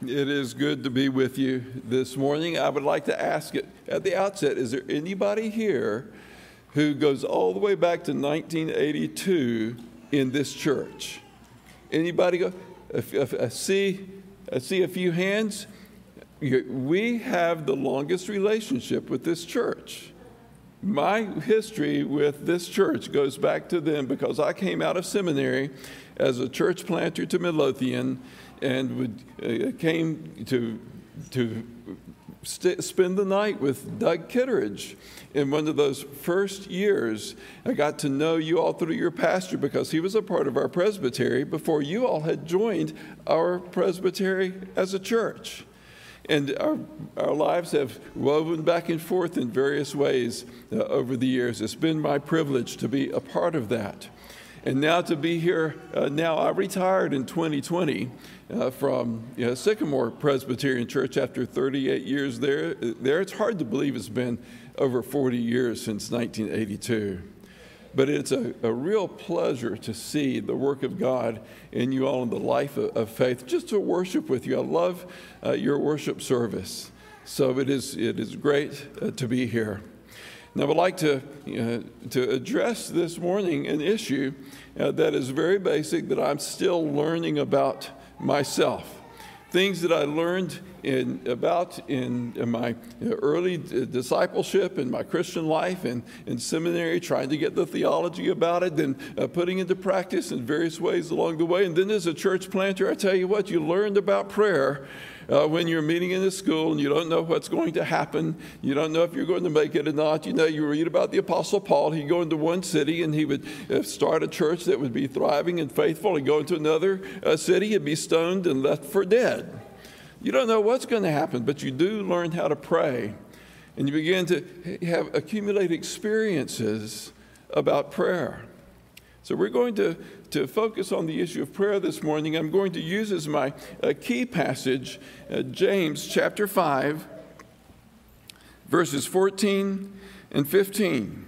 It is good to be with you this morning. I would like to ask it at the outset, is there anybody here who goes all the way back to 1982 in this church? Anybody go? I see a few hands. We have the longest relationship with this church. My history with this church goes back to them because I came out of seminary as a church planter to Midlothian and came to spend the night with Doug Kitteridge. In one of those first years, I got to know you all through your pastor because he was a part of our presbytery before you all had joined our presbytery as a church. And our lives have woven back and forth in various ways over the years. It's been my privilege to be a part of that. And now to be here, now I retired in 2020 from Sycamore Presbyterian Church after 38 years there. It's hard to believe it's been over 40 years since 1982. But it's a real pleasure to see the work of God in you all in the life of faith, just to worship with you. I love your worship service. So it is great to be here. Now, I would like to address this morning an issue that is very basic that I'm still learning about myself. Things that I learned in my early discipleship in my Christian life and in seminary, trying to get the theology about it, then putting into practice in various ways along the way. And then as a church planter, I tell you what, you learned about prayer when you're meeting in a school and you don't know what's going to happen. You don't know if you're going to make it or not. You read about the Apostle Paul. He'd go into one city and he would start a church that would be thriving and faithful. He'd go into another city, he'd be stoned and left for dead. You don't know what's going to happen, but you do learn how to pray. And you begin to accumulate experiences about prayer. So we're going to focus on the issue of prayer this morning. I'm going to use as my key passage James chapter 5, verses 14 and 15.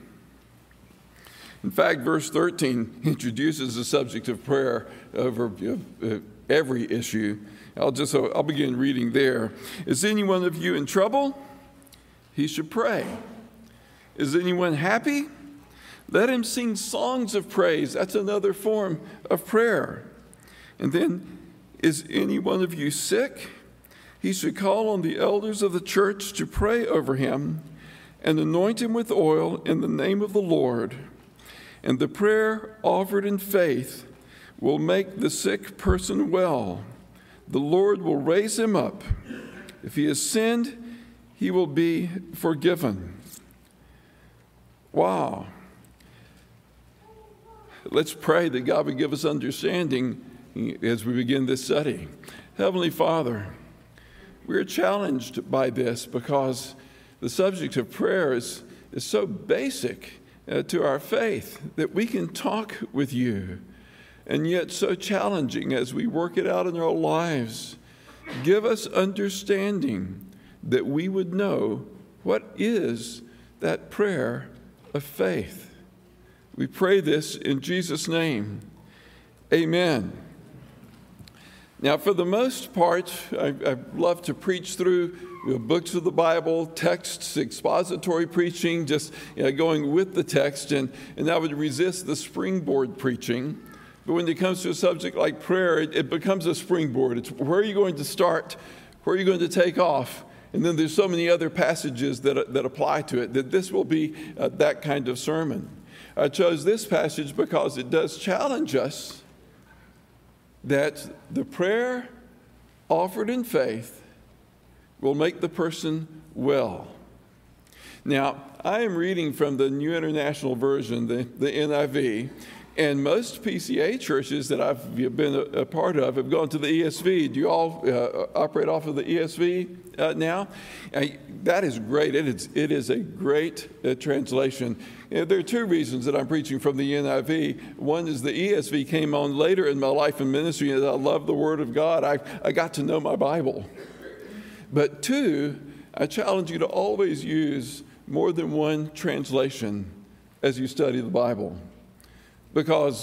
In fact, verse 13 introduces the subject of prayer over every issue. I'll begin reading there. Is any one of you in trouble? He should pray. Is anyone happy? Let him sing songs of praise. That's another form of prayer. And then, is any one of you sick? He should call on the elders of the church to pray over him and anoint him with oil in the name of the Lord. And the prayer offered in faith will make the sick person well. The Lord will raise him up. If he has sinned, he will be forgiven. Wow. Let's pray that God would give us understanding as we begin this study. Heavenly Father, we're challenged by this because the subject of prayer is so basic to our faith that we can talk with you, and yet so challenging as we work it out in our lives. Give us understanding that we would know what is that prayer of faith. We pray this in Jesus' name. Amen. Now, for the most part, I love to preach through books of the Bible, texts, expository preaching, just going with the text, and I would resist the springboard preaching. But when it comes to a subject like prayer, it becomes a springboard. It's where are you going to start? Where are you going to take off? And then there's so many other passages that apply to it, that this will be that kind of sermon. I chose this passage because it does challenge us that the prayer offered in faith will make the person well. Now, I am reading from the New International Version, the NIV, and most PCA churches that I've been a part of have gone to the ESV. Do you all operate off of the ESV now? That is great. It is a great translation. There are two reasons that I'm preaching from the NIV. One is the ESV came on later in my life and ministry, and I love the Word of God. I got to know my Bible. But two, I challenge you to always use more than one translation as you study the Bible. Because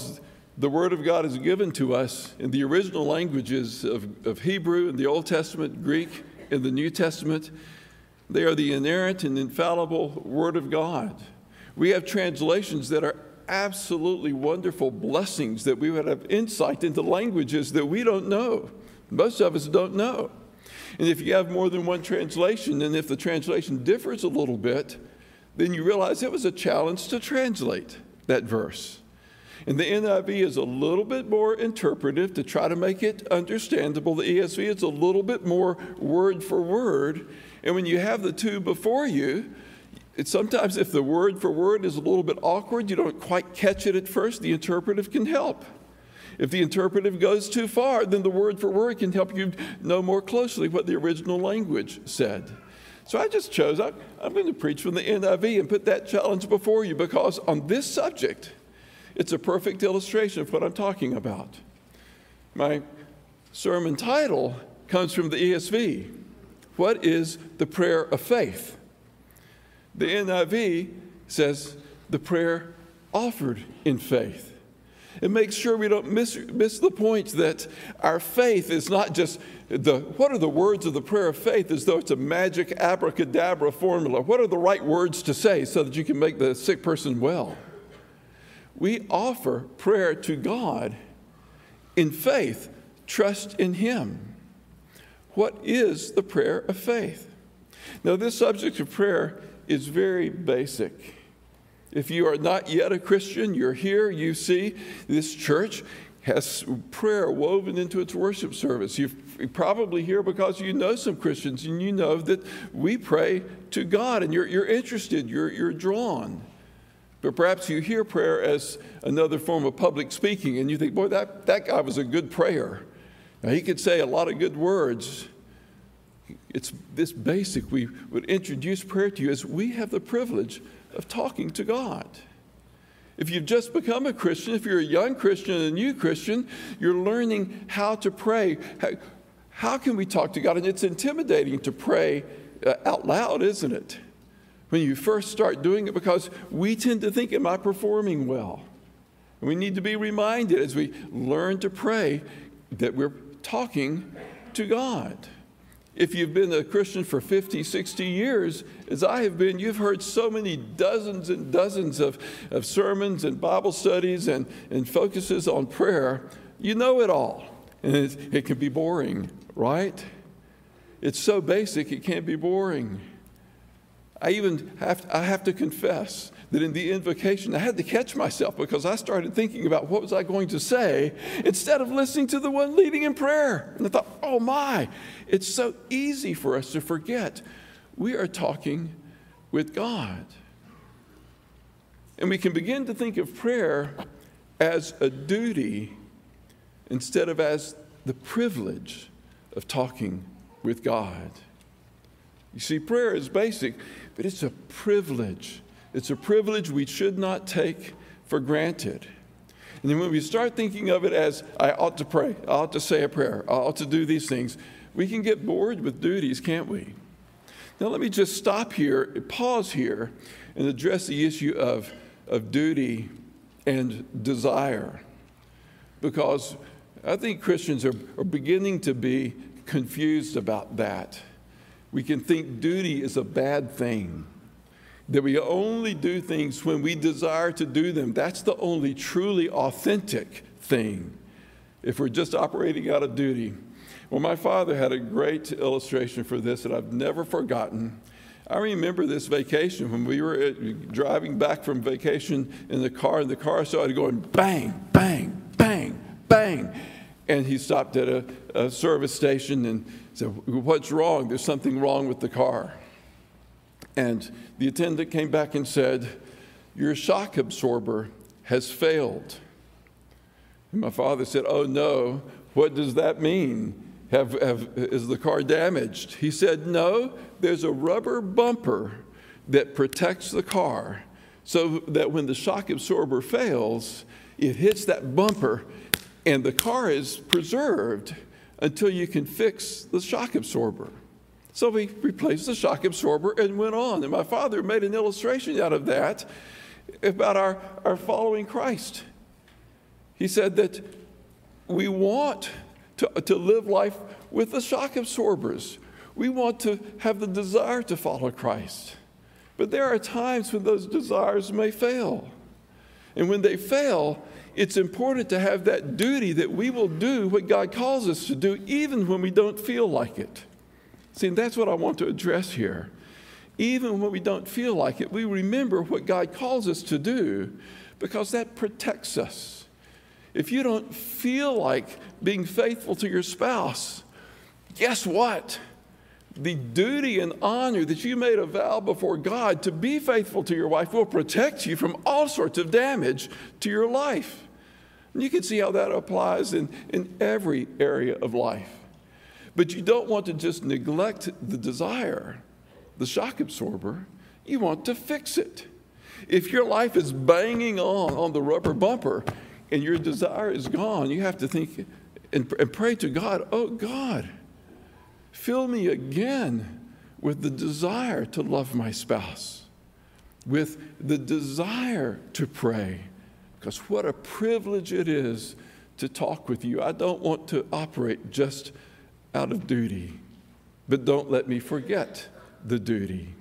The Word of God is given to us in the original languages of Hebrew in the Old Testament, Greek in the New Testament. They are the inerrant and infallible Word of God. We have translations that are absolutely wonderful blessings, that we would have insight into languages that we don't know. Most of us don't know. And if you have more than one translation, and if the translation differs a little bit, then you realize it was a challenge to translate that verse. And the NIV is a little bit more interpretive to try to make it understandable. The ESV is a little bit more word for word. And when you have the two before you, sometimes if the word for word is a little bit awkward, you don't quite catch it at first, the interpretive can help. If the interpretive goes too far, then the word for word can help you know more closely what the original language said. So I just chose, I'm going to preach from the NIV and put that challenge before you, because on this subject, it's a perfect illustration of what I'm talking about. My sermon title comes from the ESV. What is the prayer of faith? The NIV says the prayer offered in faith. It makes sure we don't miss the point that our faith is not just what are the words of the prayer of faith as though it's a magic abracadabra formula. What are the right words to say so that you can make the sick person well? We offer prayer to God in faith, trust in Him. What is the prayer of faith? Now, this subject of prayer is very basic. If you are not yet a Christian, you're here, you see this church has prayer woven into its worship service. You're probably here because you know some Christians and you know that we pray to God and you're interested, you're drawn. But perhaps you hear prayer as another form of public speaking and you think, boy, that guy was a good prayer. Now, he could say a lot of good words. It's this basic. We would introduce prayer to you as we have the privilege of talking to God. If you've just become a Christian, if you're a young Christian, a new Christian, you're learning how to pray. How can we talk to God? And it's intimidating to pray out loud, isn't it? When you first start doing it, because we tend to think, am I performing well? And we need to be reminded as we learn to pray that we're talking to God. If you've been a Christian for 50, 60 years, as I have been, you've heard so many dozens and dozens of sermons and Bible studies and focuses on prayer. You know it all. And it can be boring, right? It's so basic, it can't be boring. I have to confess that in the invocation, I had to catch myself because I started thinking about what was I going to say instead of listening to the one leading in prayer. And I thought, oh my, it's so easy for us to forget we are talking with God. And we can begin to think of prayer as a duty instead of as the privilege of talking with God. You see, prayer is basic, but it's a privilege. It's a privilege we should not take for granted. And then when we start thinking of it as, I ought to pray, I ought to say a prayer, I ought to do these things, we can get bored with duties, can't we? Now let me just stop here, pause here, and address the issue of duty and desire. Because I think Christians are beginning to be confused about that. We can think duty is a bad thing, that we only do things when we desire to do them. That's the only truly authentic thing, if we're just operating out of duty. Well, my father had a great illustration for this that I've never forgotten. I remember this vacation when we were driving back from vacation in the car started going bang, bang, bang, bang. And he stopped at a service station and said, what's wrong? There's something wrong with the car. And the attendant came back and said, your shock absorber has failed. And my father said, oh no, what does that mean? Is the car damaged? He said, no, there's a rubber bumper that protects the car so that when the shock absorber fails, it hits that bumper and the car is preserved until you can fix the shock absorber. So we replaced the shock absorber and went on. And my father made an illustration out of that about our following Christ. He said that we want to live life with the shock absorbers. We want to have the desire to follow Christ. But there are times when those desires may fail. And when they fail, it's important to have that duty that we will do what God calls us to do, even when we don't feel like it. See, and that's what I want to address here. Even when we don't feel like it, we remember what God calls us to do, because that protects us. If you don't feel like being faithful to your spouse, guess what? The duty and honor that you made a vow before God to be faithful to your wife will protect you from all sorts of damage to your life. And you can see how that applies in every area of life. But you don't want to just neglect the desire, the shock absorber. You want to fix it. If your life is banging on the rubber bumper and your desire is gone, you have to think and pray to God, oh God, fill me again with the desire to love my spouse, with the desire to pray, because what a privilege it is to talk with you. I don't want to operate just out of duty, but don't let me forget the duty.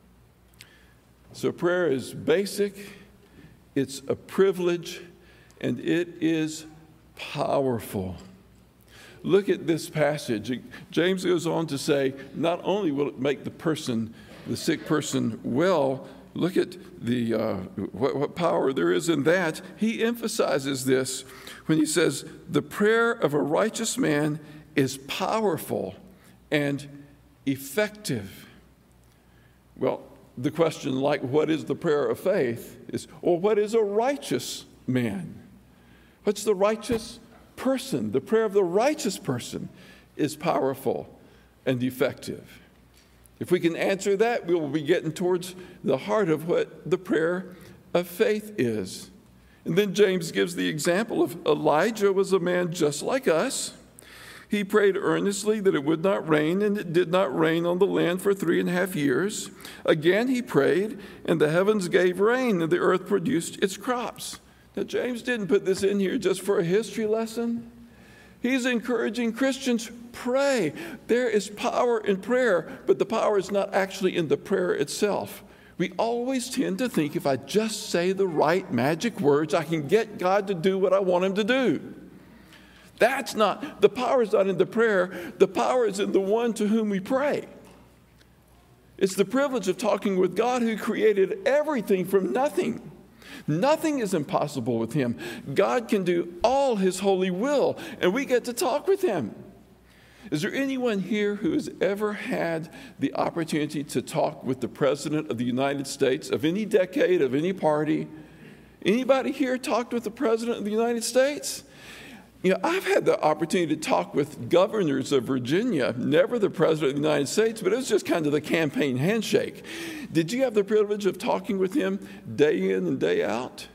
So prayer is basic, it's a privilege, and it is powerful. Look at this passage. James goes on to say, not only will it make the sick person well, look at the what power there is in that. He emphasizes this when he says, the prayer of a righteous man is powerful and effective. Well, the question, like, what is the prayer of faith, is, well, what is a righteous man? What's the righteous person? The prayer of the righteous person is powerful and effective. If we can answer that, we will be getting towards the heart of what the prayer of faith is. And then James gives the example of Elijah was a man just like us. He prayed earnestly that it would not rain, and it did not rain on the land for 3.5 years. Again he prayed, and the heavens gave rain, and the earth produced its crops. Now, James didn't put this in here just for a history lesson. He's encouraging Christians, pray. There is power in prayer, but the power is not actually in the prayer itself. We always tend to think if I just say the right magic words, I can get God to do what I want him to do. The power is not in the prayer. The power is in the one to whom we pray. It's the privilege of talking with God who created everything from nothing. Nothing is impossible with him. God can do all his holy will, and we get to talk with him. Is there anyone here who has ever had the opportunity to talk with the President of the United States of any decade, of any party? Anybody here talked with the President of the United States? You know, I've had the opportunity to talk with governors of Virginia, never the President of the United States, but it was just kind of the campaign handshake. Did you have the privilege of talking with him day in and day out?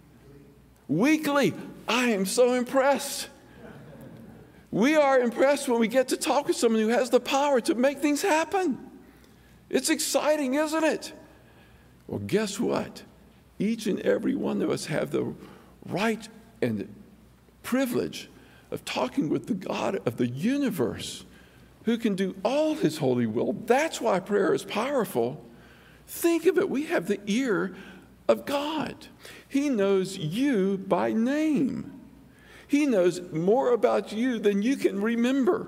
Weekly. I am so impressed. We are impressed when we get to talk with someone who has the power to make things happen. It's exciting, isn't it? Well, guess what? Each and every one of us have the right and privilege of talking with the God of the universe who can do all his holy will. That's why prayer is powerful. Think of it. We have the ear of God. He knows you by name. He knows more about you than you can remember.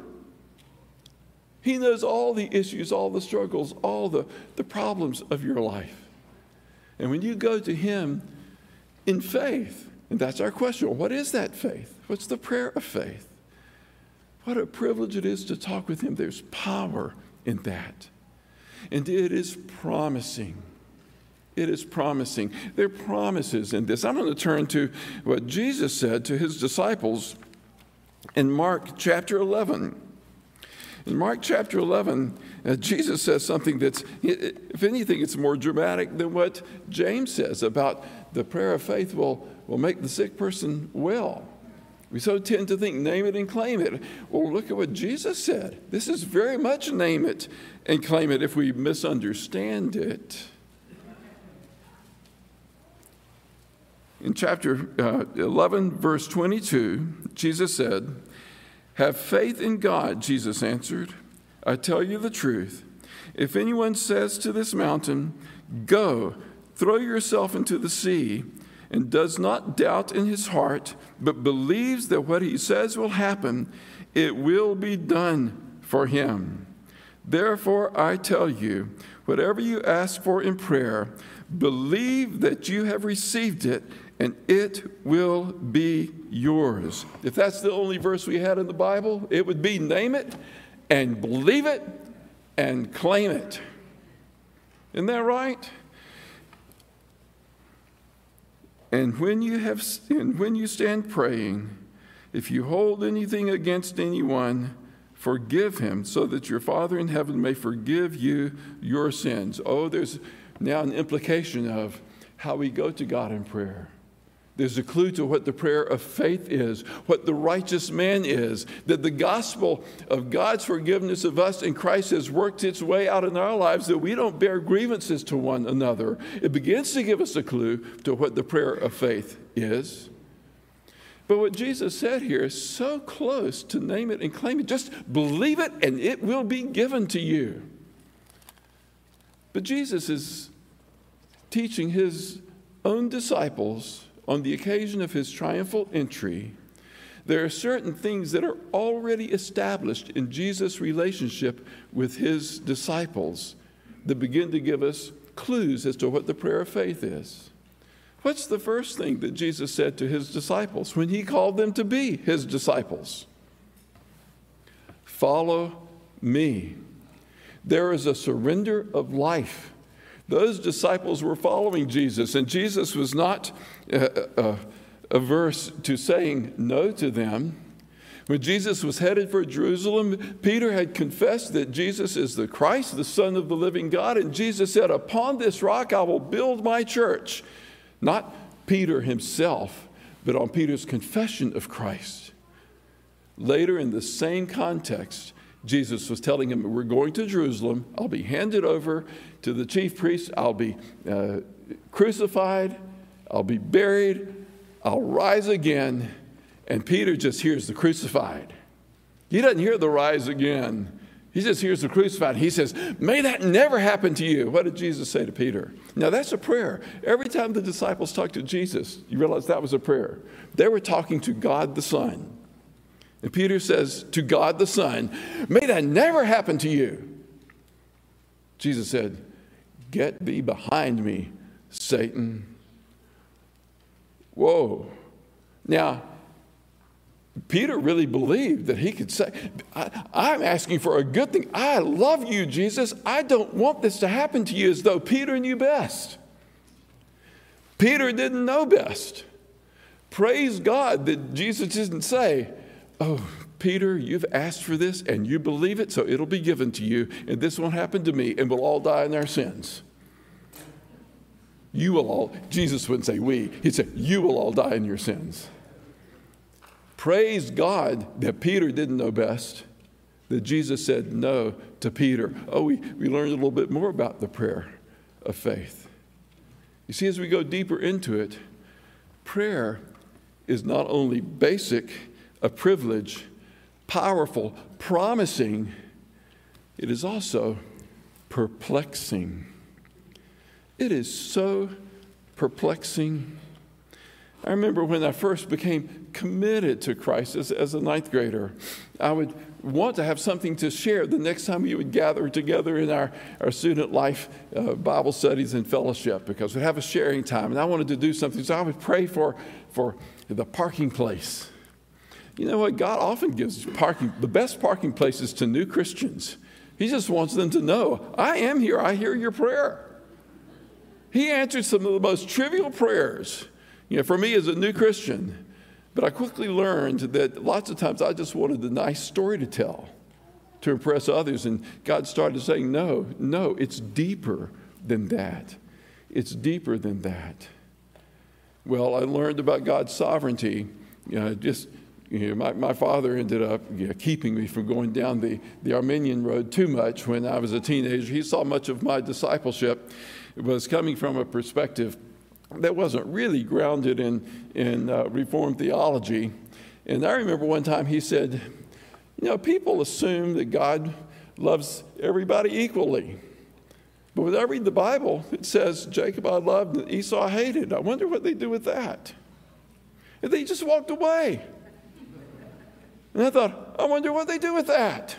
He knows all the issues, all the struggles, all the problems of your life. And when you go to him in faith, and that's our question, what is that faith? What's the prayer of faith? What a privilege it is to talk with him. There's power in that. And it is promising. It is promising. There are promises in this. I'm going to turn to what Jesus said to his disciples in Mark chapter 11. In Mark chapter 11, Jesus says something that's, if anything, it's more dramatic than what James says about the prayer of faith will make the sick person well. We so tend to think, name it and claim it. Well, look at what Jesus said. This is very much name it and claim it if we misunderstand it. In chapter 11, verse 22, Jesus said, "Have faith in God," Jesus answered. "I tell you the truth. If anyone says to this mountain, 'Go, throw yourself into the sea,' and does not doubt in his heart, but believes that what he says will happen, it will be done for him. Therefore, I tell you, whatever you ask for in prayer, believe that you have received it, and it will be yours." If that's the only verse we had in the Bible, it would be name it and believe it and claim it. Isn't that right? And when you stand praying, if you hold anything against anyone, forgive him, so that your Father in heaven may forgive you your sins. Oh, there's now an implication of how we go to God in prayer. There's a clue to what the prayer of faith is, what the righteous man is, that the gospel of God's forgiveness of us in Christ has worked its way out in our lives, that we don't bear grievances to one another. It begins to give us a clue to what the prayer of faith is. But what Jesus said here is so close to name it and claim it. Just believe it and it will be given to you. But Jesus is teaching his own disciples on the occasion of his triumphal entry. There are certain things that are already established in Jesus' relationship with his disciples that begin to give us clues as to what the prayer of faith is. What's the first thing that Jesus said to his disciples when he called them to be his disciples? Follow me. There is a surrender of life. Those disciples were following Jesus, and Jesus was not averse to saying no to them. When Jesus was headed for Jerusalem, Peter had confessed that Jesus is the Christ, the Son of the living God, and Jesus said, "Upon this rock I will build my church." Not Peter himself, but on Peter's confession of Christ. Later in the same context, Jesus was telling him, "We're going to Jerusalem. I'll be handed over to the chief priests. I'll be crucified. I'll be buried. I'll rise again." And Peter just hears the crucified. He doesn't hear the rise again. He just hears the crucified. He says, "May that never happen to you." What did Jesus say to Peter? Now that's a prayer. Every time the disciples talked to Jesus, you realize that was a prayer. They were talking to God the Son. And Peter says to God the Son, "May that never happen to you." Jesus said, "Get thee behind me, Satan." Whoa. Now, Peter really believed that he could say, I'm asking for a good thing. I love you, Jesus. I don't want this to happen to you, as though Peter knew best. Peter didn't know best. Praise God that Jesus didn't say, "Oh, Peter, you've asked for this and you believe it, so it'll be given to you, and this won't happen to me, and we'll all die in our sins." You will all, Jesus wouldn't say we, he'd say, "You will all die in your sins." Praise God that Peter didn't know best, that Jesus said no to Peter. Oh, we learned a little bit more about the prayer of faith. You see, as we go deeper into it, prayer is not only basic, a privilege, powerful, promising, it is also perplexing. It is so perplexing. I remember when I first became committed to Christ as a ninth grader, I would want to have something to share the next time we would gather together in our student life Bible studies and fellowship, because we'd have a sharing time, and I wanted to do something. So I would pray for the parking place. You know what? God often gives the best parking places to new Christians. He just wants them to know, I am here. I hear your prayer. He answered some of the most trivial prayers, for me as a new Christian. But I quickly learned that lots of times I just wanted a nice story to tell to impress others. And God started saying, no, it's deeper than that. It's deeper than that. Well, I learned about God's sovereignty. My father ended up keeping me from going down the Armenian road too much when I was a teenager. He saw much of my discipleship was coming from a perspective that wasn't really grounded in Reformed theology. And I remember one time he said, people assume that God loves everybody equally. But when I read the Bible, it says Jacob I loved and Esau I hated. I wonder what they do with that. And they just walked away. And I thought, I wonder what they do with that.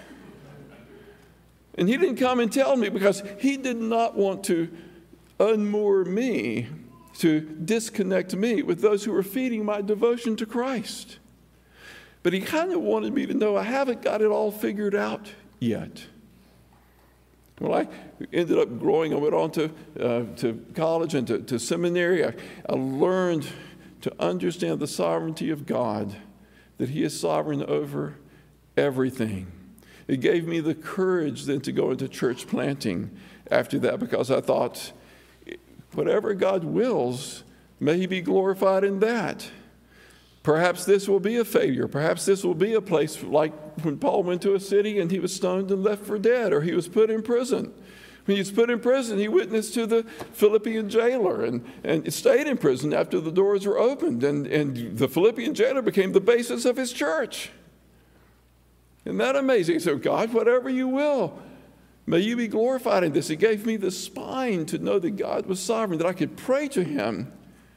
And he didn't come and tell me because he did not want to unmoor me, to disconnect me with those who were feeding my devotion to Christ. But he kind of wanted me to know I haven't got it all figured out yet. Well, I ended up growing. I went on to college and to seminary. I learned to understand the sovereignty of God, that he is sovereign over everything. It gave me the courage then to go into church planting after that, because I thought, whatever God wills, may he be glorified in that. Perhaps this will be a failure. Perhaps this will be a place like when Paul went to a city and he was stoned and left for dead, or he was put in prison. When he was put in prison, he witnessed to the Philippian jailer and stayed in prison after the doors were opened. And the Philippian jailer became the basis of his church. Isn't that amazing? So God, whatever you will, may you be glorified in this. It gave me the spine to know that God was sovereign, that I could pray to him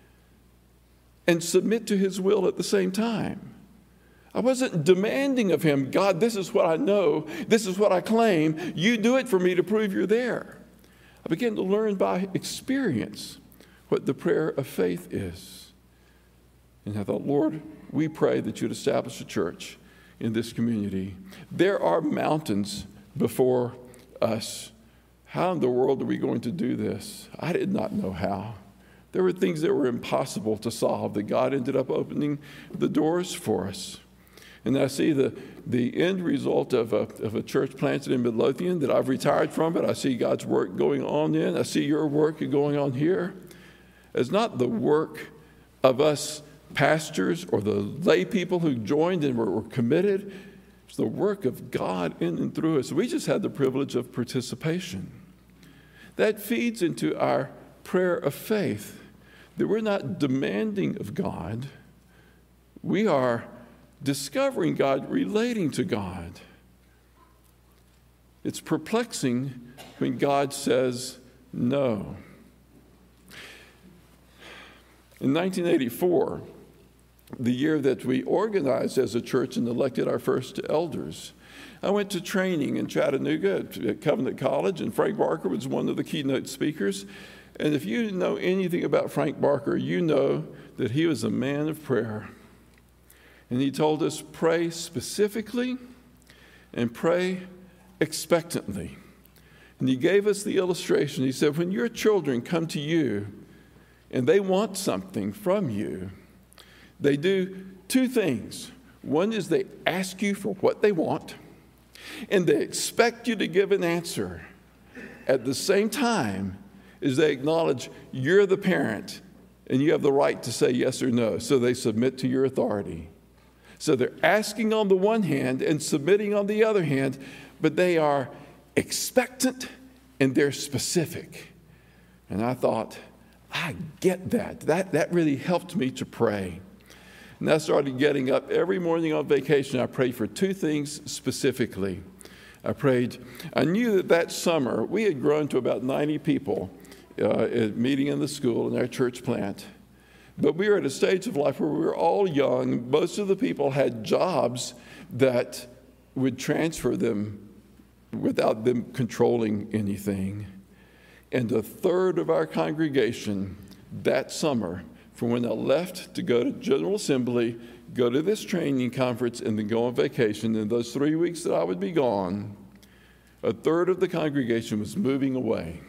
and submit to his will at the same time. I wasn't demanding of him, God, this is what I know, this is what I claim, you do it for me to prove you're there. I began to learn by experience what the prayer of faith is. And I thought, Lord, we pray that you'd establish a church in this community. There are mountains before us. How in the world are we going to do this? I did not know how. There were things that were impossible to solve that God ended up opening the doors for us. And I see the end result of a church planted in Midlothian that I've retired from, but I see God's work going on in. I see your work going on here. It's not the work of us pastors or the lay people who joined and were committed. It's the work of God in and through us. We just had the privilege of participation. That feeds into our prayer of faith, that we're not demanding of God. We are discovering God, relating to God. It's perplexing when God says no. In 1984, the year that we organized as a church and elected our first elders, I went to training in Chattanooga at Covenant College, and Frank Barker was one of the keynote speakers. And if you know anything about Frank Barker, you know that he was a man of prayer. And he told us, pray specifically and pray expectantly. And he gave us the illustration. He said, when your children come to you and they want something from you, they do two things. One is they ask you for what they want, and they expect you to give an answer. At the same time as they acknowledge you're the parent and you have the right to say yes or no, so they submit to your authority. So they're asking on the one hand and submitting on the other hand, but they are expectant and they're specific. And I thought, I get that. That really helped me to pray. And I started getting up every morning on vacation. I prayed for two things specifically. I knew that summer we had grown to about 90 people meeting in the school in our church plant. But we were at a stage of life where we were all young. Most of the people had jobs that would transfer them without them controlling anything. And a third of our congregation that summer, from when I left to go to General Assembly, go to this training conference, and then go on vacation, in those 3 weeks that I would be gone, a third of the congregation was moving away.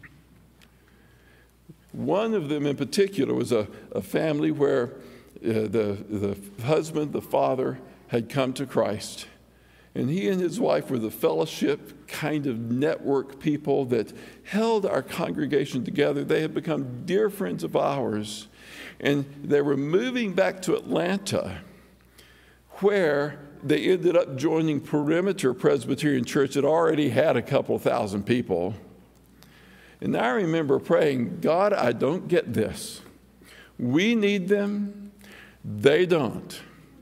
One of them in particular was a family where the husband, the father, had come to Christ. And he and his wife were the fellowship kind of network people that held our congregation together. They had become dear friends of ours. And they were moving back to Atlanta, where they ended up joining Perimeter Presbyterian Church that already had a couple thousand people. And I remember praying, God, I don't get this. We need them. They don't.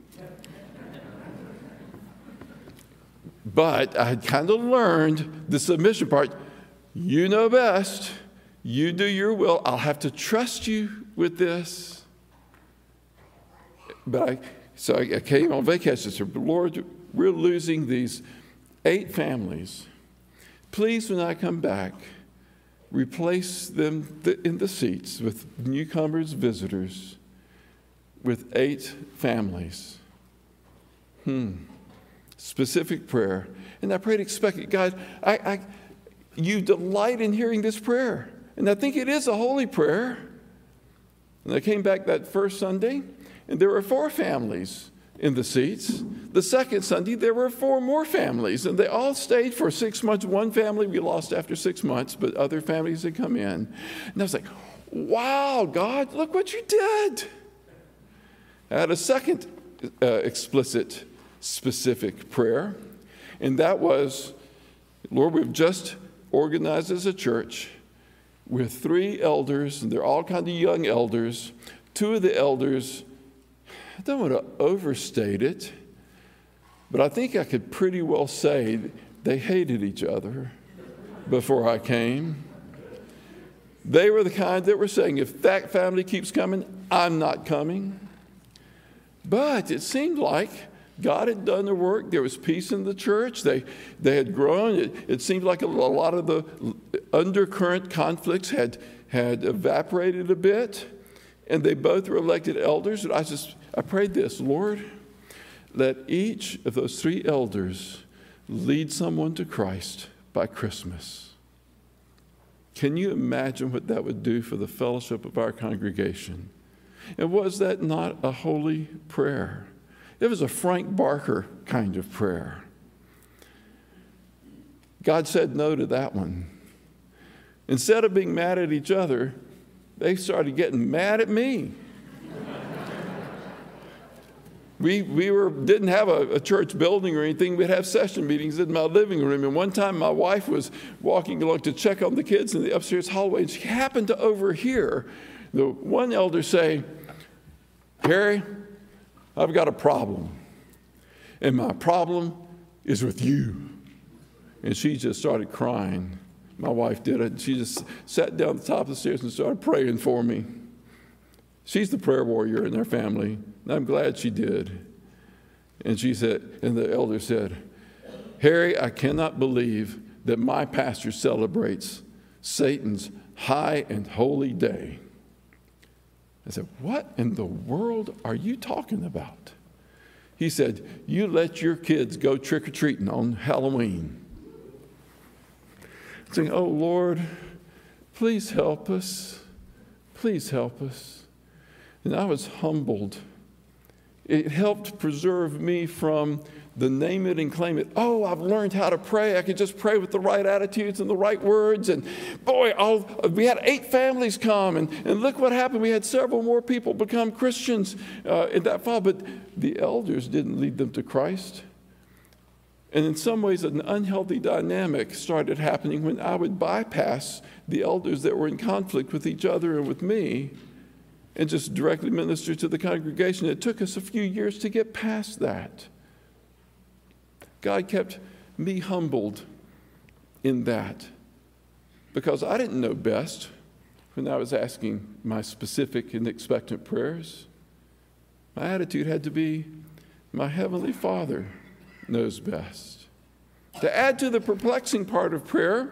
But I had kind of learned the submission part. You know best. You do your will. I'll have to trust you with this. But I came on vacation and said, Lord, we're losing these 8 families. Please, when I come back, replace them in the seats with newcomers, visitors, with 8 families. Specific prayer. And I prayed expectant. God, you delight in hearing this prayer. And I think it is a holy prayer. And I came back that first Sunday, and there were 4 families in the seats. The second Sunday, there were 4 more families, and they all stayed for 6 months. One family we lost after 6 months, but other families had come in. And I was like, wow, God, look what you did. I had a second explicit, specific prayer, and that was, Lord, we've just organized as a church with 3 elders, and they're all kind of young elders. 2 of the elders, I don't want to overstate it, but I think I could pretty well say they hated each other before I came. They were the kind that were saying, if that family keeps coming, I'm not coming. But it seemed like God had done the work. There was peace in the church. They had grown. It seemed like a lot of the undercurrent conflicts had evaporated a bit. And they both were elected elders. And I prayed this, Lord, let each of those 3 elders lead someone to Christ by Christmas. Can you imagine what that would do for the fellowship of our congregation? And was that not a holy prayer? It was a Frank Barker kind of prayer. God said no to that one. Instead of being mad at each other, they started getting mad at me. We didn't have a church building or anything. We'd have session meetings in my living room. And one time my wife was walking along to check on the kids in the upstairs hallway, and she happened to overhear the one elder say, Harry, I've got a problem. And my problem is with you. And she just started crying. My wife did it. She just sat down at the top of the stairs and started praying for me. She's the prayer warrior in their family, and I'm glad she did. And she said, and the elder said, Harry, I cannot believe that my pastor celebrates Satan's high and holy day. I said, what in the world are you talking about? He said, you let your kids go trick-or-treating on Halloween. Saying, oh, Lord, please help us. Please help us. And I was humbled. It helped preserve me from the name it and claim it. Oh, I've learned how to pray. I could just pray with the right attitudes and the right words. And boy, we had 8 families come. And look what happened. We had several more people become Christians in that fall. But the elders didn't lead them to Christ. And in some ways, an unhealthy dynamic started happening when I would bypass the elders that were in conflict with each other and with me and just directly minister to the congregation. It took us a few years to get past that. God kept me humbled in that because I didn't know best when I was asking my specific and expectant prayers. My attitude had to be, my Heavenly Father knows best. To add to the perplexing part of prayer,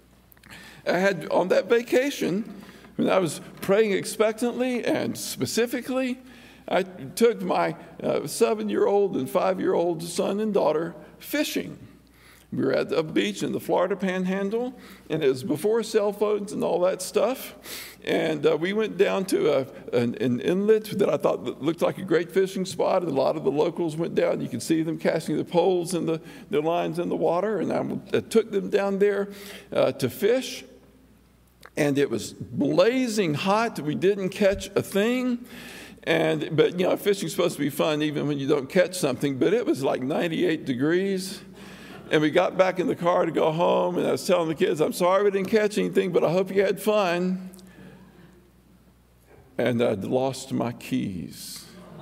I had on that vacation, when I was praying expectantly and specifically, I took my 7-year-old and 5-year-old son and daughter fishing. We were at a beach in the Florida Panhandle, and it was before cell phones and all that stuff. And we went down to an inlet that I thought looked like a great fishing spot, and a lot of the locals went down. You could see them casting the poles and the lines in the water, and I took them down there to fish. And it was blazing hot. We didn't catch a thing. But, you know, fishing's supposed to be fun even when you don't catch something. But it was like 98 degrees. And we got back in the car to go home. And I was telling the kids, I'm sorry we didn't catch anything, but I hope you had fun. and I'd lost my keys.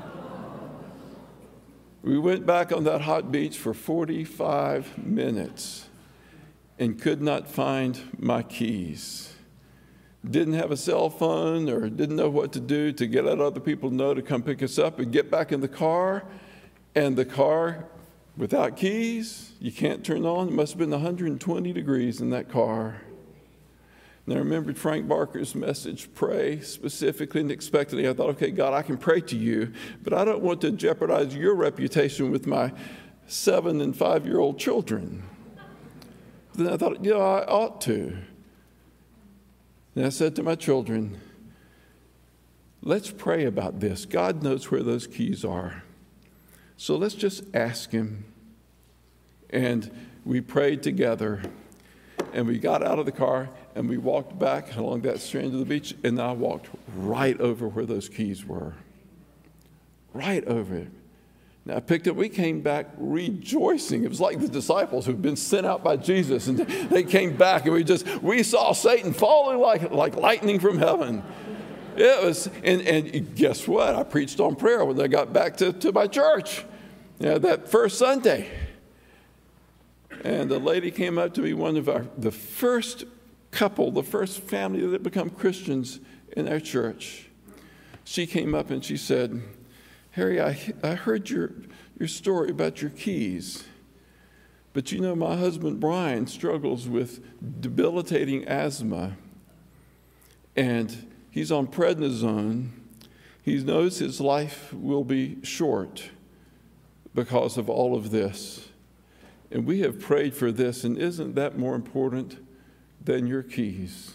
We went back on that hot beach for 45 minutes and could not find my keys. Didn't have a cell phone or didn't know what to do to get let other people know to come pick us up and get back in the car. And the car, without keys, you can't turn on. It must have been 120 degrees in that car. And I remembered Frank Barker's message, pray specifically and expectantly. I thought, okay, God, I can pray to you, but I don't want to jeopardize your reputation with my 7- and 5-year-old children. Then I thought, I ought to. And I said to my children, let's pray about this. God knows where those keys are. So let's just ask him. And we prayed together. And we got out of the car and we walked back along that strand of the beach, and I walked right over where those keys were. Right over it. Now I picked up, we came back rejoicing. It was like the disciples who'd been sent out by Jesus, and they came back and we saw Satan falling like lightning from heaven. It was, and guess what? I preached on prayer when I got back to my church, that first Sunday. And a lady came up to me, the first couple, the first family that had become Christians in our church. She came up and she said, Harry, I heard your story about your keys. But my husband Brian struggles with debilitating asthma. And he's on prednisone. He knows his life will be short because of all of this. And we have prayed for this, and isn't that more important than your keys?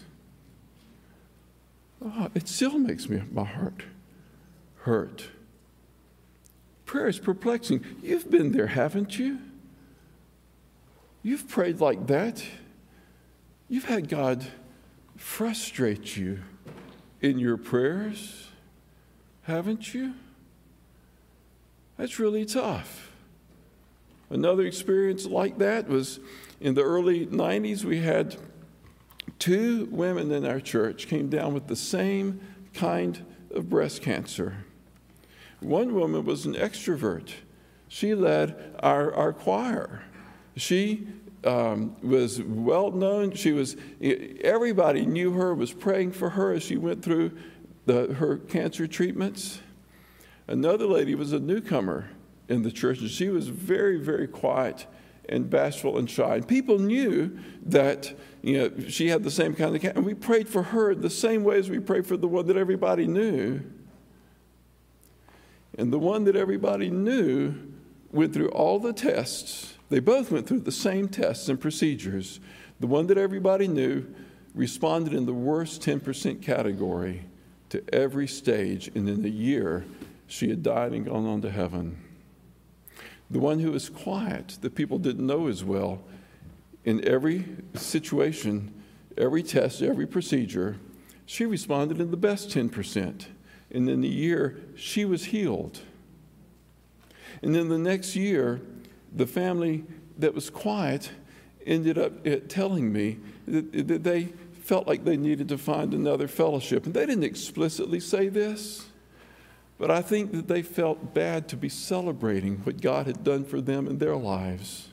Oh, it still makes my heart hurt. Prayer is perplexing. You've been there, haven't you? You've prayed like that. You've had God frustrate you in your prayers, haven't you? That's really tough. Another experience like that was in the early 90s. We had 2 women in our church came down with the same kind of breast cancer. One woman was an extrovert. She led our choir. She was well known. Everybody knew her, was praying for her as she went through her cancer treatments. Another lady was a newcomer in the church, and she was very, very quiet and bashful and shy. And people knew that she had the same kind of cancer. And we prayed for her the same way as we prayed for the one that everybody knew. And the one that everybody knew went through all the tests. They both went through the same tests and procedures. The one that everybody knew responded in the worst 10% category to every stage. And in a year, she had died and gone on to heaven. The one who was quiet, that people didn't know as well, in every situation, every test, every procedure, she responded in the best 10%. And in a year, she was healed. And then the next year, the family that was quiet ended up telling me that they felt like they needed to find another fellowship. And they didn't explicitly say this, but I think that they felt bad to be celebrating what God had done for them in their lives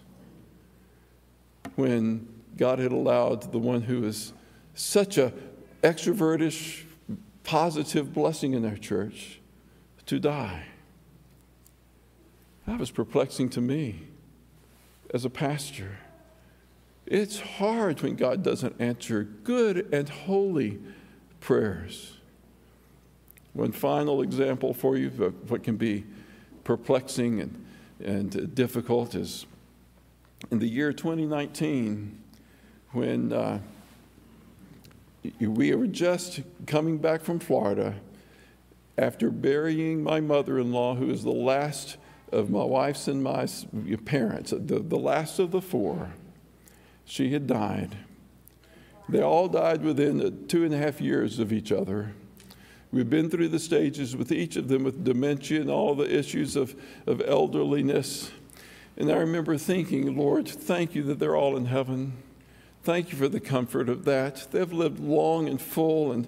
when God had allowed the one who was such a extrovertish, positive blessing in our church to die. That was perplexing to me as a pastor. It's hard when God doesn't answer good and holy prayers. One final example for you of what can be perplexing and difficult is in the year 2019, when we were just coming back from Florida after burying my mother-in-law, who is the last of my wife's and my parents, the last of the 4. She had died. They all died within 2.5 years of each other. We've been through the stages with each of them with dementia and all the issues of elderliness. And I remember thinking, Lord, thank you that they're all in heaven. Thank you for the comfort of that. They've lived long and full,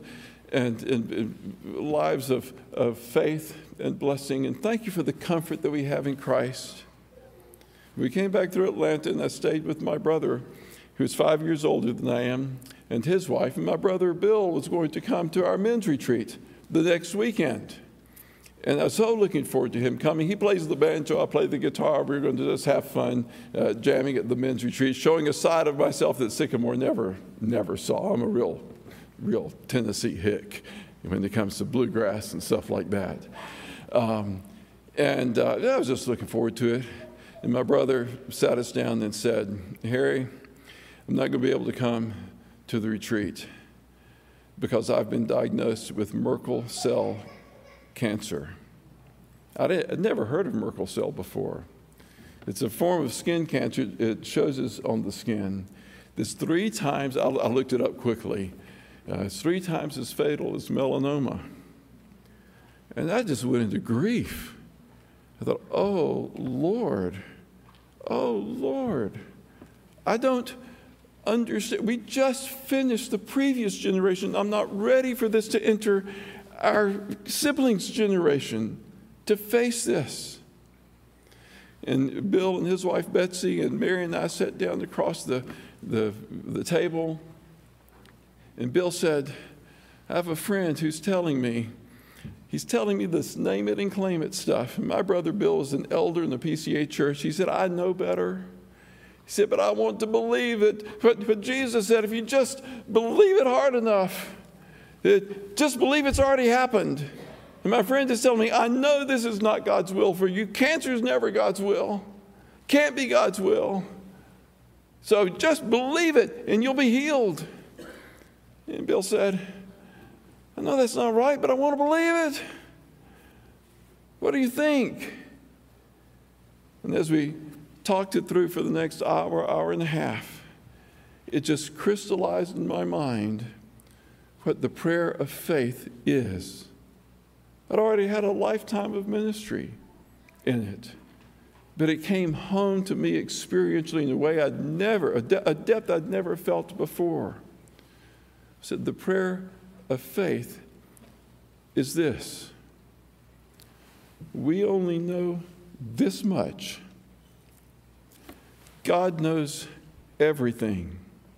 and lives of faith and blessing. And thank you for the comfort that we have in Christ. We came back through Atlanta, and I stayed with my brother, who's 5 years older than I am, and his wife. And my brother Bill was going to come to our men's retreat the next weekend. And I was so looking forward to him coming. He plays the banjo, I play the guitar. We were going to just have fun jamming at the men's retreat, showing a side of myself that Sycamore never saw. I'm a real Tennessee hick when it comes to bluegrass and stuff like that. I was just looking forward to it. And my brother sat us down and said, Harry, I'm not going to be able to come to the retreat because I've been diagnosed with Merkel cell cancer. I'd never heard of Merkel cell before. It's a form of skin cancer. It shows us on the skin. It's 3 times, I looked it up quickly, it's 3 times as fatal as melanoma. And I just went into grief. I thought, oh, Lord, I don't understand. We just finished the previous generation. I'm not ready for this to enter our siblings' generation to face this. And Bill and his wife Betsy and Mary and I sat down across the table. And Bill said, I have a friend who's telling me this name it and claim it stuff. And my brother Bill is an elder in the PCA church. He said, I know better. He said, but I want to believe it. But Jesus said, if you just believe it hard enough, just believe it's already happened. And my friend is telling me, I know this is not God's will for you. Cancer is never God's will. Can't be God's will. So just believe it and you'll be healed. And Bill said, I know that's not right, but I want to believe it. What do you think? And as we talked it through for the next hour and a half, it just crystallized in my mind what the prayer of faith is. I'd already had a lifetime of ministry in it, but it came home to me experientially in a way a depth I'd never felt before. I said, the prayer of faith is this. We only know this much. God knows everything.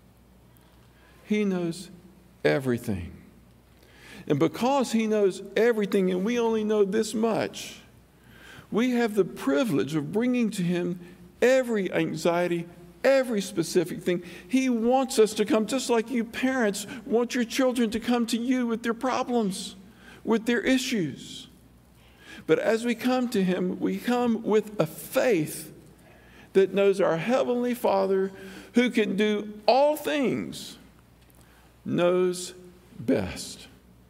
He knows everything. And because he knows everything and we only know this much, we have the privilege of bringing to him every anxiety, every specific thing. He wants us to come, just like you parents want your children to come to you with their problems, with their issues. But as we come to him, we come with a faith that knows our Heavenly Father, who can do all things, knows best.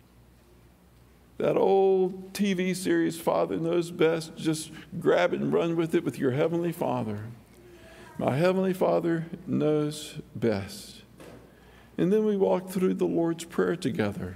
That old TV series, Father Knows Best, just grab it and run with it with your Heavenly Father. My Heavenly Father knows best. And then we walk through the Lord's Prayer together.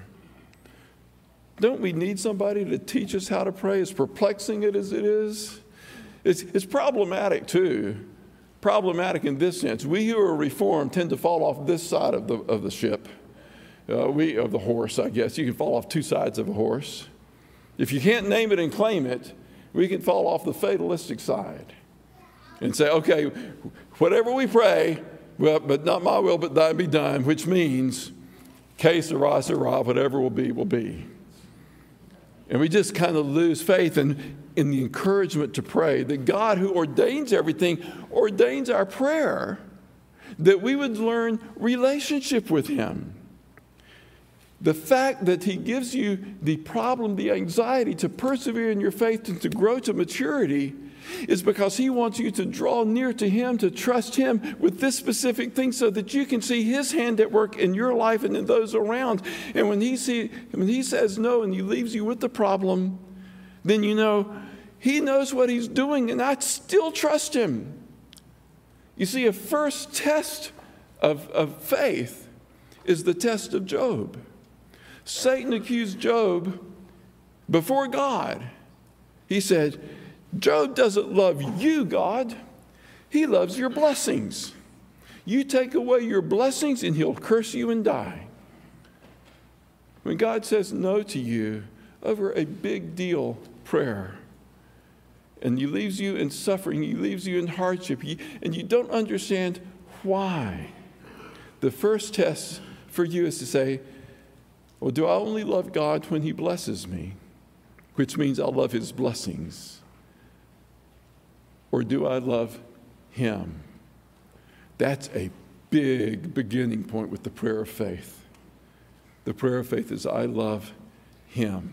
Don't we need somebody to teach us how to pray, as perplexing as it is? It's problematic too. Problematic in this sense. We who are Reformed tend to fall off this side of the ship. Of the horse, I guess. You can fall off 2 sides of a horse. If you can't name it and claim it, we can fall off the fatalistic side and say, okay, whatever we pray, well, but not my will, but thine be done, which means, que sera, sera, whatever will be, will be. And we just kind of lose faith in the encouragement to pray that God, who ordains everything, ordains our prayer, that we would learn relationship with him. The fact that he gives you the problem, the anxiety to persevere in your faith and to grow to maturity is because he wants you to draw near to him, to trust him with this specific thing so that you can see his hand at work in your life and in those around. And when he says no and he leaves you with the problem, then you know he knows what he's doing and I still trust him. You see, a first test of faith is the test of Job. Satan accused Job before God. He said, Job doesn't love you, God. He loves your blessings. You take away your blessings and he'll curse you and die. When God says no to you over a big deal prayer, and He leaves you in suffering, He leaves you in hardship, and you don't understand why, the first test for you is to say, well, do I only love God when He blesses me? Which means I'll love His blessings. Or do I love Him? That's a big beginning point with the prayer of faith. The prayer of faith is, I love Him.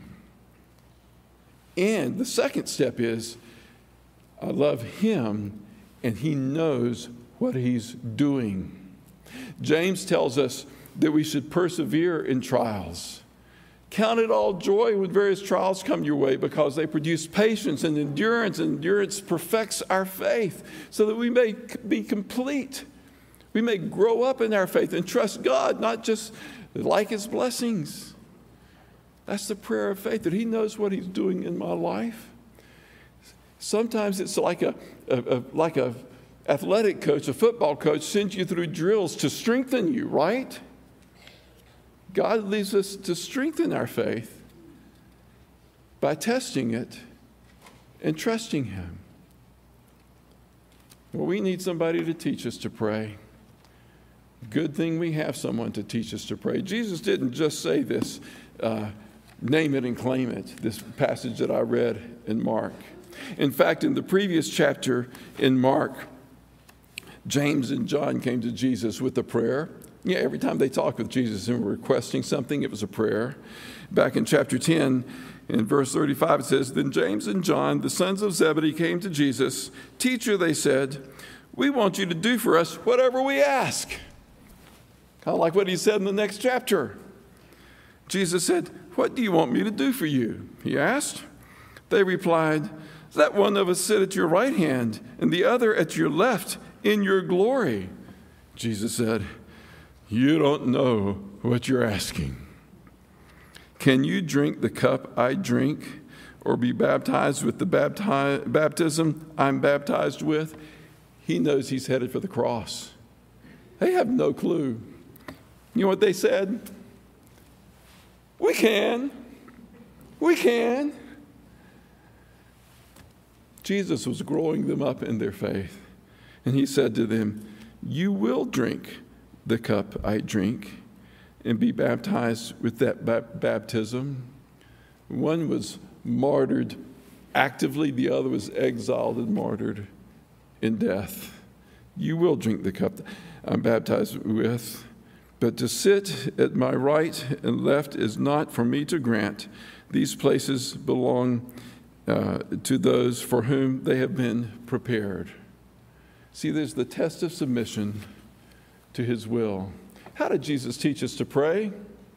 And the second step is, I love Him, and He knows what He's doing. James tells us that we should persevere in trials. Count it all joy when various trials come your way, because they produce patience and endurance, and endurance perfects our faith so that we may be complete. We may grow up in our faith and trust God, not just like His blessings. That's the prayer of faith, that He knows what He's doing in my life. Sometimes it's like a athletic coach, a football coach sends you through drills to strengthen you, right? God leads us to strengthen our faith by testing it and trusting Him. Well, we need somebody to teach us to pray. Good thing we have someone to teach us to pray. Jesus didn't just say this, name it and claim it, this passage that I read in Mark. In fact, in the previous chapter in Mark, James and John came to Jesus with a prayer. Yeah, every time they talked with Jesus and were requesting something, it was a prayer. Back in chapter 10, in verse 35, it says, Then James and John, the sons of Zebedee, came to Jesus. Teacher, they said, we want you to do for us whatever we ask. Kind of like what he said in the next chapter. Jesus said, what do you want me to do for you? He asked. They replied, let one of us sit at your right hand and the other at your left in your glory. Jesus said, you don't know what you're asking. Can you drink the cup I drink or be baptized with the baptism I'm baptized with? He knows he's headed for the cross. They have no clue. You know what they said? We can. We can. Jesus was growing them up in their faith. And he said to them, you will drink the cup I drink and be baptized with that baptism. One was martyred actively, the other was exiled and martyred in death. You will drink the cup I'm baptized with, but to sit at my right and left is not for me to grant. These places belong to those for whom they have been prepared. See, there's the test of submission to his will. How did Jesus teach us to pray?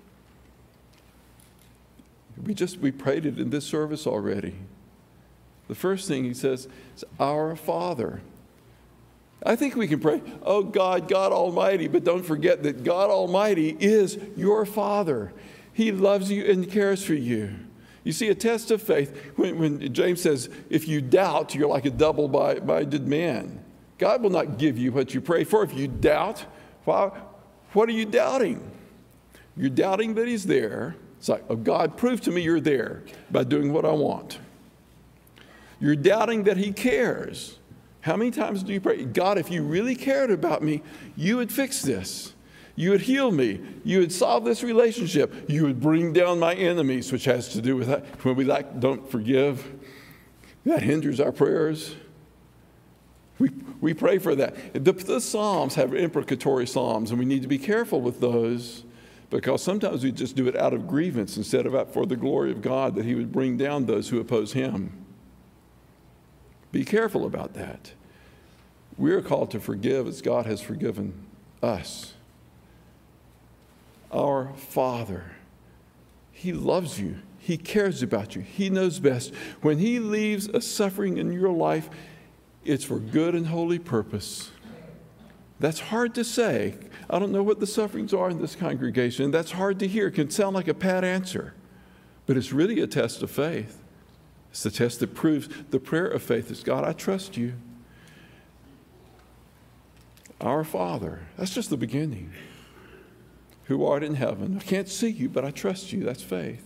We prayed it in this service already. The first thing he says is, our Father. I think we can pray, oh God, God Almighty, but don't forget that God Almighty is your Father. He loves you and cares for you. You see, a test of faith, when James says, if you doubt, you're like a double-minded man. God will not give you what you pray for. If you doubt, what are you doubting? You're doubting that he's there. It's like, oh, God, prove to me you're there by doing what I want. You're doubting that he cares. How many times do you pray, God, if you really cared about me, you would fix this. You would heal me. You would solve this relationship. You would bring down my enemies, which has to do with that. When we don't forgive, that hinders our prayers. We pray for that. The Psalms have imprecatory Psalms, and we need to be careful with those, because sometimes we just do it out of grievance instead of out for the glory of God, that he would bring down those who oppose him. Be careful about that. We are called to forgive as God has forgiven us. Our Father, he loves you. He cares about you. He knows best. When he leaves a suffering in your life, it's for good and holy purpose. That's hard to say. I don't know what the sufferings are in this congregation. That's hard to hear. It can sound like a pat answer. But it's really a test of faith. It's the test that proves the prayer of faith is, God, I trust you. Our Father. That's just the beginning. who art in heaven. I can't see you, but I trust you. That's faith.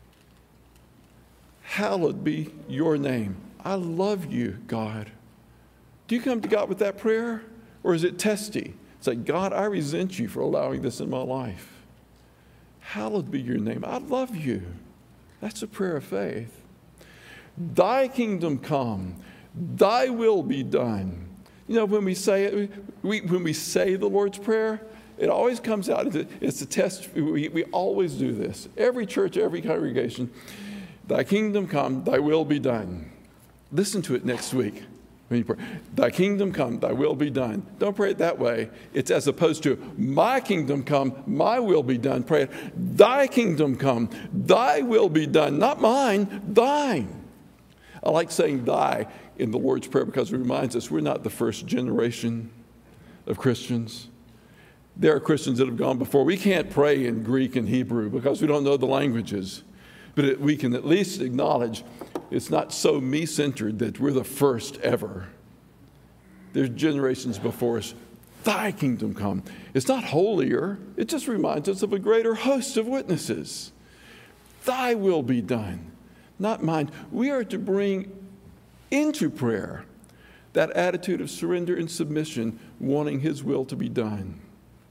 Hallowed be your name. I love you, God. Do you come to God with that prayer? Or is it testy? It's like, God, I resent you for allowing this in my life. Hallowed be your name. I love you. That's a prayer of faith. Thy kingdom come. Thy will be done. You know, when we say it, when we say the Lord's Prayer, it always comes out. It's a test. We always do this. Every church, every congregation. Thy kingdom come, thy will be done. Listen to it next week when you pray. Thy kingdom come, thy will be done. Don't pray it that way. It's as opposed to my kingdom come, my will be done. Pray it. Thy kingdom come, thy will be done. Not mine, thine. I like saying thy in the Lord's Prayer because it reminds us we're not the first generation of Christians. There are Christians that have gone before. We can't pray in Greek and Hebrew because we don't know the languages. But we can at least acknowledge it's not so me-centered that we're the first ever. There's generations before us. Thy kingdom come. It's not holier. It just reminds us of a greater host of witnesses. Thy will be done, not mine. We are to bring into prayer that attitude of surrender and submission, wanting his will to be done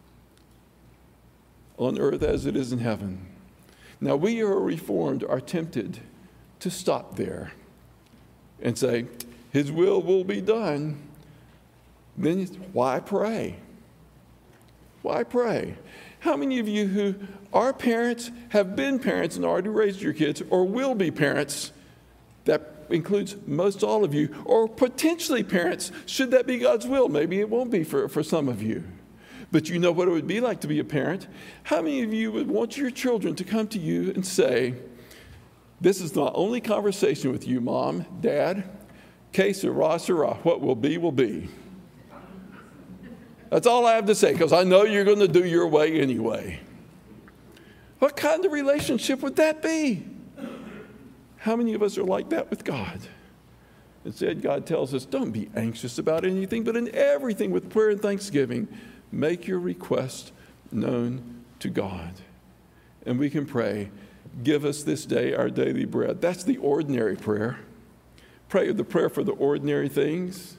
on earth as it is in heaven. Now, we who are reformed are tempted to stop there and say, his will be done. Then why pray? Why pray? How many of you who are parents, have been parents and already raised your kids, or will be parents, that includes most all of you, or potentially parents, should that be God's will? Maybe it won't be for some of you. But you know what it would be like to be a parent. How many of you would want your children to come to you and say, this is my only conversation with you, Mom, Dad, que sera, sera, what will be, will be. That's all I have to say, because I know you're going to do your way anyway. What kind of relationship would that be? How many of us are like that with God? Instead, God tells us, don't be anxious about anything, but in everything with prayer and thanksgiving, make your request known to God. And we can pray, give us this day our daily bread. That's the ordinary prayer. Pray the prayer for the ordinary things.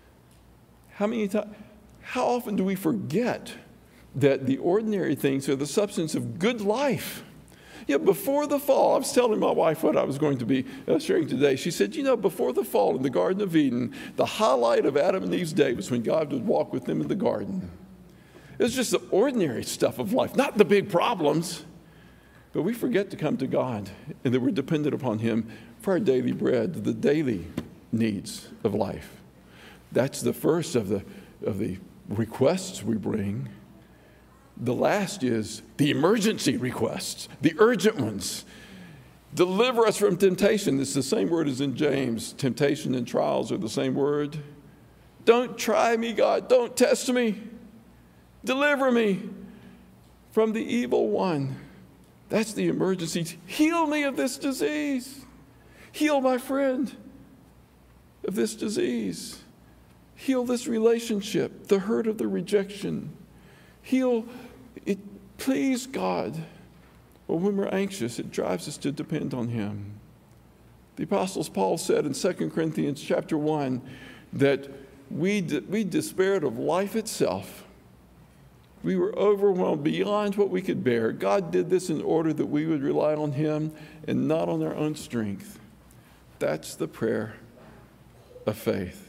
How often do we forget that the ordinary things are the substance of good life? You know, before the fall, I was telling my wife what I was going to be sharing today. She said, you know, before the fall in the Garden of Eden, the highlight of Adam and Eve's day was when God would walk with them in the garden. It was just the ordinary stuff of life, not the big problems. But we forget to come to God and that we're dependent upon him for our daily bread, the daily needs of life. That's the first of the requests we bring. The last is the emergency requests, the urgent ones. Deliver us from temptation. It's the same word as in James. Temptation and trials are the same word. Don't try me, God. Don't test me. Deliver me from the evil one. That's the emergency. Heal me of this disease. Heal my friend of this disease. Heal this relationship, the hurt of the rejection. Heal it, please, God. Well, when we're anxious, it drives us to depend on him. The Apostle Paul said in 2 Corinthians chapter 1 that we despaired of life itself. We were overwhelmed beyond what we could bear. God did this in order that we would rely on him and not on our own strength. That's the prayer of faith.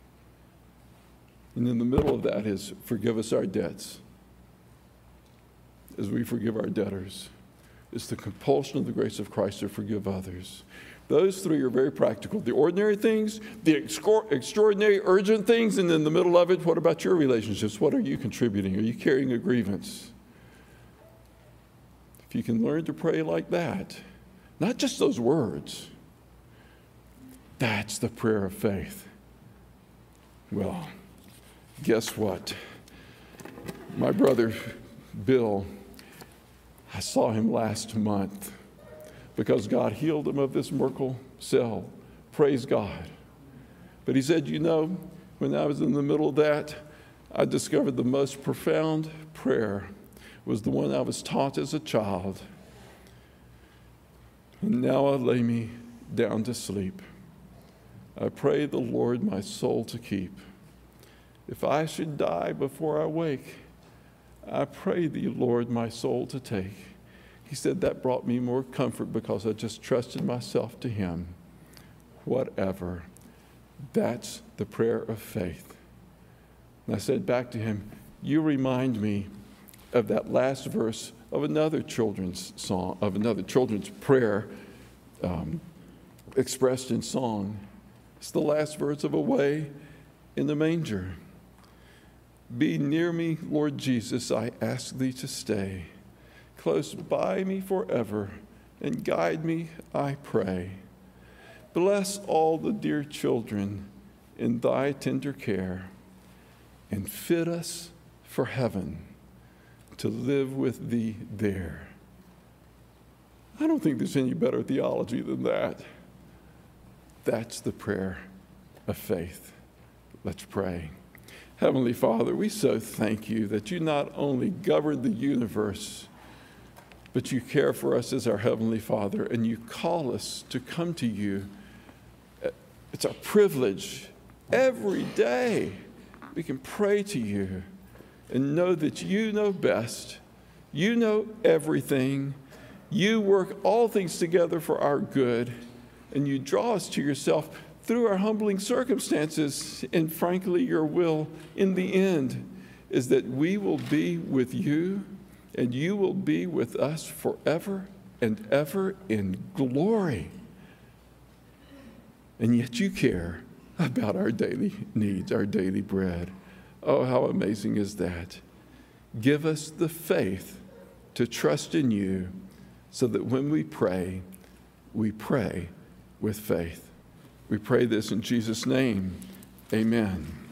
And in the middle of that is, forgive us our debts as we forgive our debtors. It's the compulsion of the grace of Christ to forgive others. Those three are very practical. The ordinary things, the extraordinary, urgent things, and in the middle of it, what about your relationships? What are you contributing? Are you carrying a grievance? If you can learn to pray like that, not just those words, that's the prayer of faith. Well, guess what? My brother, Bill, I saw him last month because God healed him of this Merkel cell. Praise God. But he said, you know, when I was in the middle of that, I discovered the most profound prayer was the one I was taught as a child. And now I lay me down to sleep. I pray the Lord my soul to keep. If I should die before I wake, I pray thee, Lord, my soul to take. He said that brought me more comfort because I just trusted myself to him. Whatever. That's the prayer of faith. And I said back to him, you remind me of that last verse of another children's song, of another children's prayer expressed in song. It's the last verse of Away in the Manger. Be near me, Lord Jesus, I ask thee to stay. Close by me forever, and guide me, I pray. Bless all the dear children in thy tender care, and fit us for heaven to live with thee there. I don't think there's any better theology than that. That's the prayer of faith. Let's pray. Heavenly Father, we so thank you that you not only govern the universe, but you care for us as our Heavenly Father, and you call us to come to you. It's our privilege every day. We can pray to you and know that you know best. You know everything. You work all things together for our good, and you draw us to yourself through our humbling circumstances. And frankly, your will in the end is that we will be with you, and you will be with us forever and ever in glory. And yet you care about our daily needs, our daily bread. Oh, how amazing is that? Give us the faith to trust in you so that when we pray with faith. We pray this in Jesus' name. Amen.